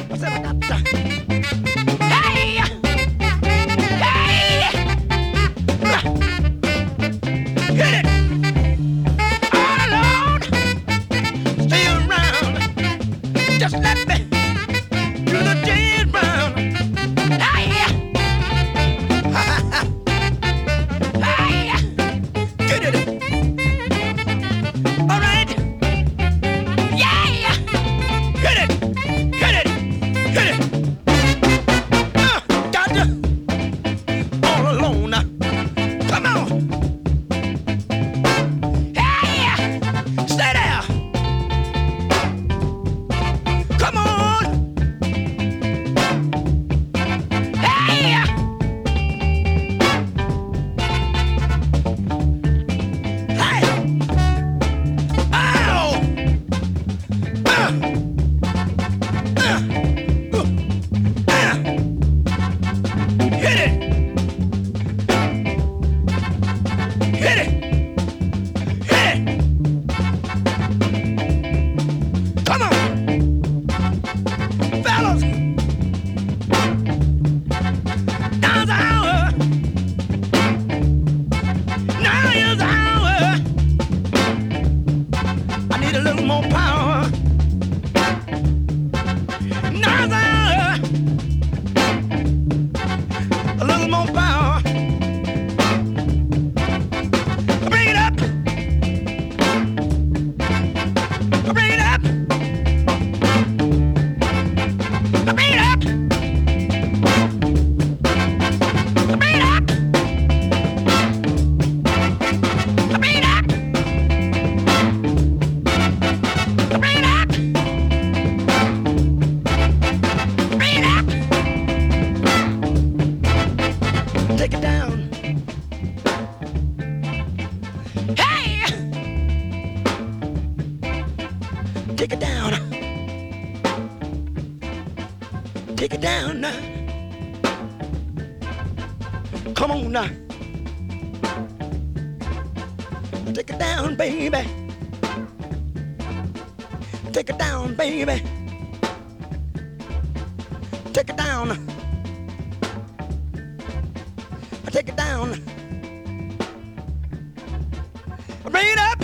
I said I got to. Hey! Hey! Hit it! All alone! Stay around! Just let me do the jazz round! Hey! Hey! Get it! All right! Yeah! Hit it! Hit it! Hit it! Got to all alone now. Come on! Hey! Stay there! Come on! Hey! Hey! Ow! Hit it! Hit it! Hit it! Come on! Fellas! Now's the hour! Now is the hour! I need a little more power! Now's the hour! A little more power! Bring it up! Bring it up! Bring it up! Bring it up! Bring it up! Bring it up! Bring it up! Take it down. Hey! Take it down. Take it down now. Come on now. Take it down, baby. Take it down, baby. Take it down. Take it down. Bring it up.